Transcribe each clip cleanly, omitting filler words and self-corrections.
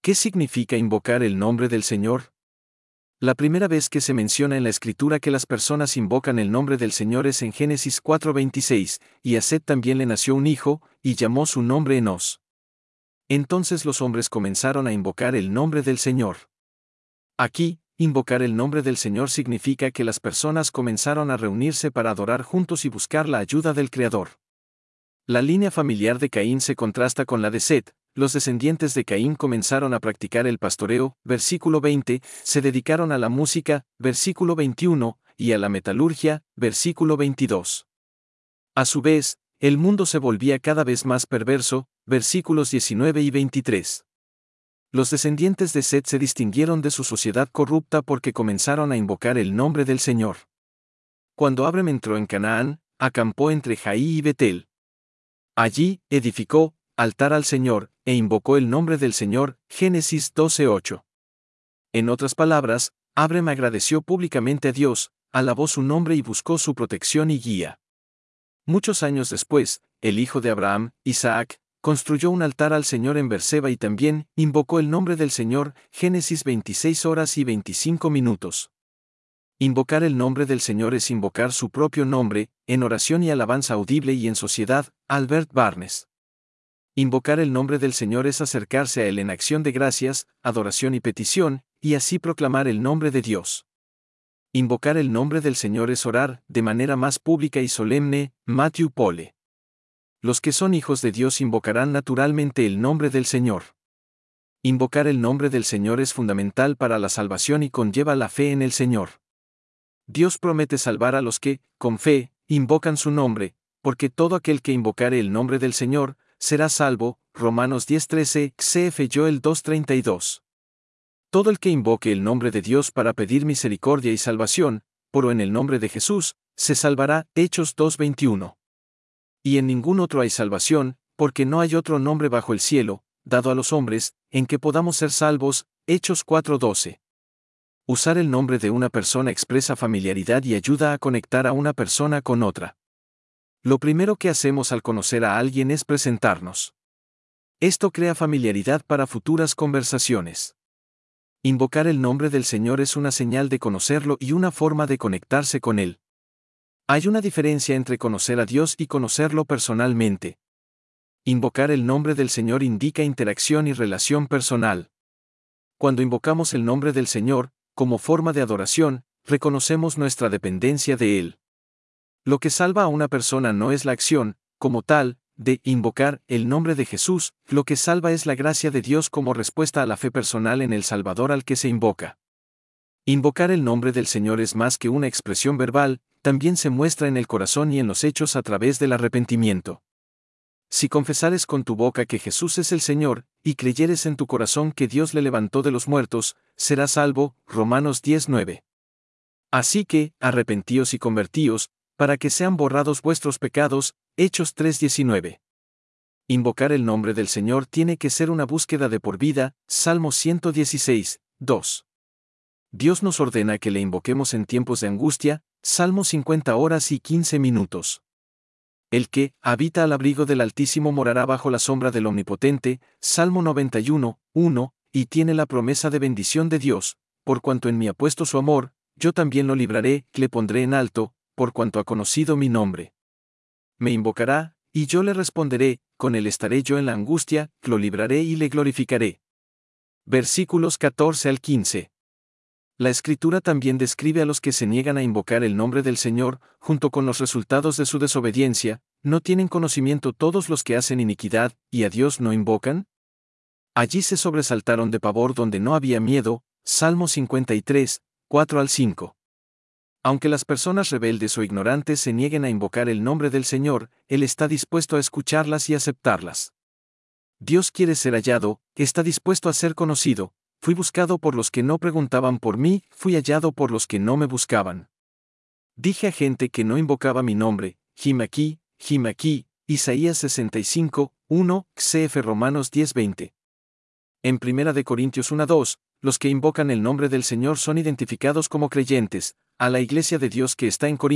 ¿Qué significa invocar el nombre del Señor? La primera vez que se menciona en la Escritura que las personas invocan el nombre del Señor es en Génesis 4:26, y a Set también le nació un hijo, y llamó su nombre Enos. Entonces los hombres comenzaron a invocar el nombre del Señor. Aquí, invocar el nombre del Señor significa que las personas comenzaron a reunirse para adorar juntos y buscar la ayuda del Creador. La línea familiar de Caín se contrasta con la de Set. Los descendientes de Caín comenzaron a practicar el pastoreo, versículo 20, se dedicaron a la música, versículo 21, y a la metalurgia, versículo 22. A su vez, el mundo se volvía cada vez más perverso, versículos 19 y 23. Los descendientes de Set se distinguieron de su sociedad corrupta porque comenzaron a invocar el nombre del Señor. Cuando Abram entró en Canaán, acampó entre Jaí y Betel. Allí, edificó altar al Señor, e invocó el nombre del Señor, Génesis 12:8. En otras palabras, Abram agradeció públicamente a Dios, alabó su nombre y buscó su protección y guía. Muchos años después, el hijo de Abraham, Isaac, construyó un altar al Señor en Berseba y también invocó el nombre del Señor, Génesis 26:25. Invocar el nombre del Señor es invocar su propio nombre, en oración y alabanza audible y en sociedad, Albert Barnes. Invocar el nombre del Señor es acercarse a Él en acción de gracias, adoración y petición, y así proclamar el nombre de Dios. Invocar el nombre del Señor es orar, de manera más pública y solemne, Matthew Pole. Los que son hijos de Dios invocarán naturalmente el nombre del Señor. Invocar el nombre del Señor es fundamental para la salvación y conlleva la fe en el Señor. Dios promete salvar a los que, con fe, invocan su nombre, porque todo aquel que invocare el nombre del Señor, será salvo, Romanos 10:13, cf. Joel 2:32. Todo el que invoque el nombre de Dios para pedir misericordia y salvación, por o en el nombre de Jesús, se salvará, Hechos 2:21. Y en ningún otro hay salvación, porque no hay otro nombre bajo el cielo, dado a los hombres, en que podamos ser salvos, Hechos 4:12. Usar el nombre de una persona expresa familiaridad y ayuda a conectar a una persona con otra. Lo primero que hacemos al conocer a alguien es presentarnos. Esto crea familiaridad para futuras conversaciones. Invocar el nombre del Señor es una señal de conocerlo y una forma de conectarse con Él. Hay una diferencia entre conocer a Dios y conocerlo personalmente. Invocar el nombre del Señor indica interacción y relación personal. Cuando invocamos el nombre del Señor, como forma de adoración, reconocemos nuestra dependencia de Él. Lo que salva a una persona no es la acción, como tal, de invocar el nombre de Jesús, lo que salva es la gracia de Dios como respuesta a la fe personal en el Salvador al que se invoca. Invocar el nombre del Señor es más que una expresión verbal, también se muestra en el corazón y en los hechos a través del arrepentimiento. Si confesares con tu boca que Jesús es el Señor, y creyeres en tu corazón que Dios le levantó de los muertos, serás salvo, Romanos 10:9. Así que, arrepentíos y convertíos, para que sean borrados vuestros pecados, Hechos 3:19. Invocar el nombre del Señor tiene que ser una búsqueda de por vida, Salmo 116:2. Dios nos ordena que le invoquemos en tiempos de angustia, Salmo 50 horas y 15 minutos. El que habita al abrigo del Altísimo morará bajo la sombra del Omnipotente, Salmo 91:1, y tiene la promesa de bendición de Dios, por cuanto en mí ha puesto su amor, yo también lo libraré, le pondré en alto, por cuanto ha conocido mi nombre. Me invocará, y yo le responderé, con él estaré yo en la angustia, lo libraré y le glorificaré. Versículos 14 al 15. La Escritura también describe a los que se niegan a invocar el nombre del Señor, junto con los resultados de su desobediencia. ¿No tienen conocimiento todos los que hacen iniquidad, y a Dios no invocan? Allí se sobresaltaron de pavor donde no había miedo, Salmo 53, 4 al 5. Aunque las personas rebeldes o ignorantes se nieguen a invocar el nombre del Señor, Él está dispuesto a escucharlas y aceptarlas. Dios quiere ser hallado, está dispuesto a ser conocido. Fui buscado por los que no preguntaban por mí, fui hallado por los que no me buscaban. Dije a gente que no invocaba mi nombre, gim aquí, Isaías 65:1, cf. Romanos 10:20. En 1 Corintios 1:2, los que invocan el nombre del Señor son identificados como creyentes. A la iglesia de Dios que está en Corinto,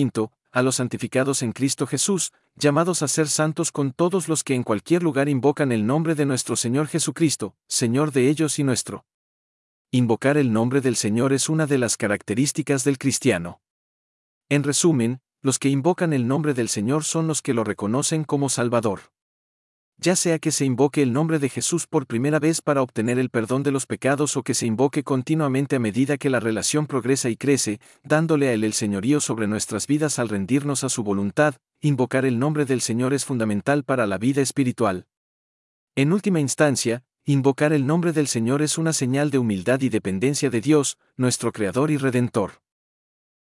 a los santificados en Cristo Jesús, llamados a ser santos con todos los que en cualquier lugar invocan el nombre de nuestro Señor Jesucristo, Señor de ellos y nuestro. Invocar el nombre del Señor es una de las características del cristiano. En resumen, los que invocan el nombre del Señor son los que lo reconocen como Salvador. Ya sea que se invoque el nombre de Jesús por primera vez para obtener el perdón de los pecados o que se invoque continuamente a medida que la relación progresa y crece, dándole a Él el señorío sobre nuestras vidas al rendirnos a su voluntad, invocar el nombre del Señor es fundamental para la vida espiritual. En última instancia, invocar el nombre del Señor es una señal de humildad y dependencia de Dios, nuestro Creador y Redentor.